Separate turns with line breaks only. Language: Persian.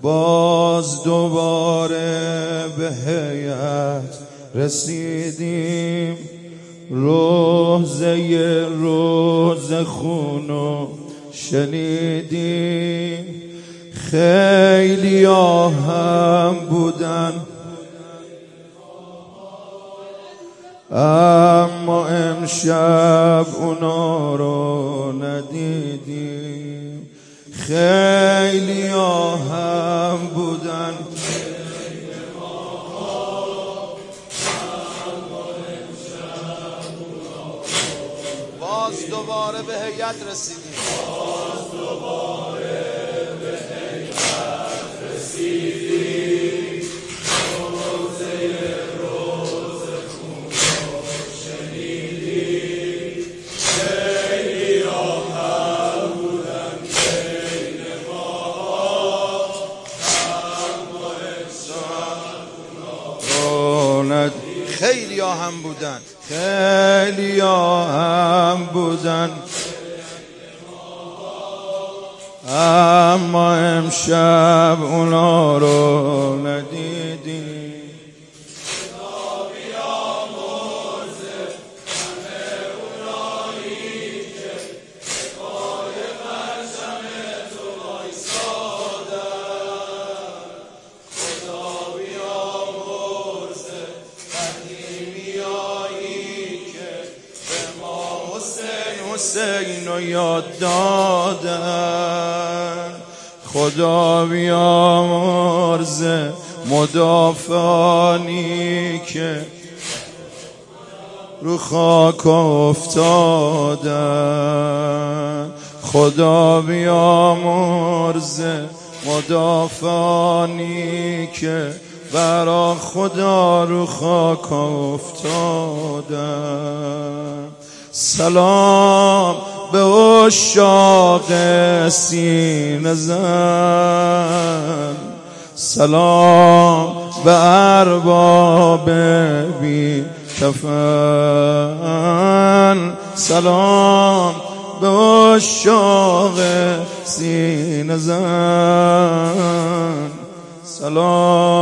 باز دوباره به هیئت رسیدیم، روز خونو شنیدیم. خیلی هم بودن اما امشب اونا رو ندیدیم. خیلی هم بودن باز دوباره به هیئت رسیدیم. خیلی هم بودن خیلی هم بودن اما امشب اونا رو ندیدیم. حسین رو یاد دادن، خدا بیامرز مدافعانی که رو خاک افتادن. خدا بیامرز مدافعانی که برا خدا رو خاک افتادن. سلام به عشاق سینه زن، سلام به ارباب بی کفن، سلام به عشاق سینه زن، سلام